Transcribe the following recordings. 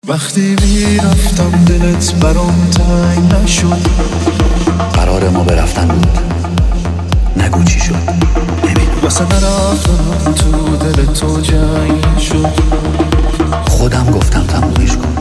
وقتی میرفتم دلت برام تنگ نشد. قرار ما به رفتن بود، نگو چی شد. واسه نرفتم تو دل تو جنگ شد. خودم گفتم تمومش کن.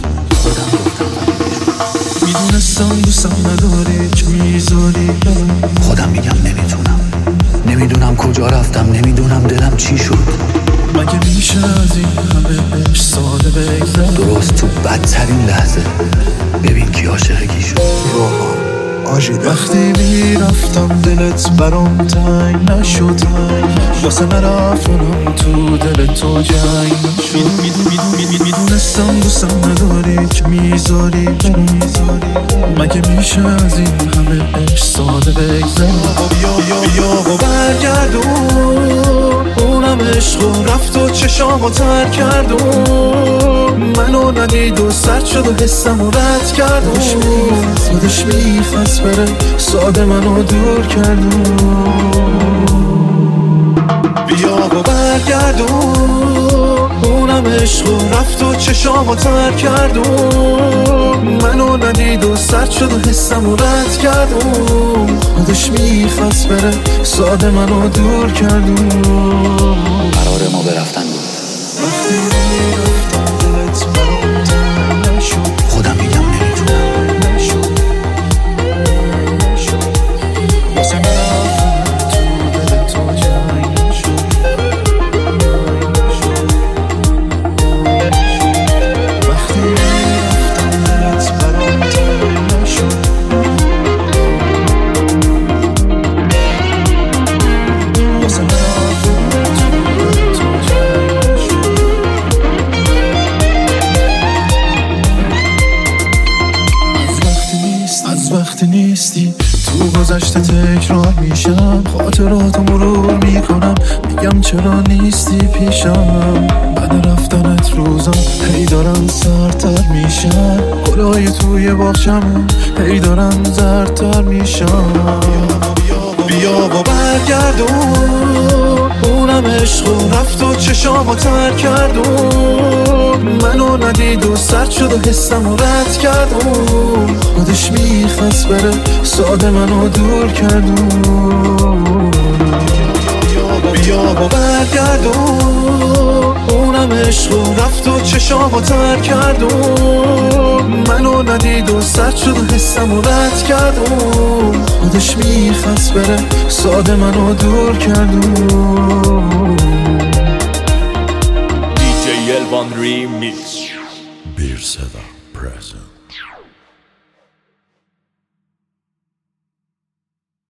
میدونستم دوستم نداری که میذاری برم. خودم میگم نمیدونم کجا رفتم، نمیدونم دلم چی شد. مگه میشه از این همه عشق ساده بگذر؟ درست تو بدترین لحظه ببین کی عاشق کی شد. وقتی میرفتم دلت برام تنگ نشد. واسه نرفتم تو دل تو جنگ نشد. میدونستم دوستم نداری که میذاری برم. مگه میشه از این همه عشق ساده بگذر؟ بیا و برگردون اونم عشق و رفت و چشامو تر کردون. منو ندید و سرد شد و حسم و رد کردون. خودش میخواست بره ساده منو دور کردون. بیا و برگردون اونم عشق و رفت و چشامو تر کردون. منو ندید و سرد شد و حسم و رد کردون. خودش میخواست بره ساده منو دور کردون. قرار ما به رفتن بود. وقتی میرفتم دلت برام تنگ نشد. خودم میگم نمیتونم. واسه نرفتم تو دل تو جنگ شد. وقتی میرفتم دلت برام تنگ نشد. واسه نرفتم تو دل تو جنگ شد. از وقتی نیستی تو گذشته تکرار میشم. خاطراتو مرور میکنم میگم چرا نیستی پیشم. بعد رفتنت روزم هی دارن سردتر میشن. گلای توی باغچمون هی دارن زردتر میشن. بیا و برگردون اونم عشق و رفت و چشامو تر کردون. منو ندید و سرد شد و حسم و رد کردون. خودش میخواست بره ساده منو دور کردون. بیا و برگردون اونم عشق و رفت و چشامو تر کردون. منو ندید و سرد شد و حسم و رد کردون. خودش میخواست بره ساده منو دور کردون. DJ Elvan Remix. Bir Seda present.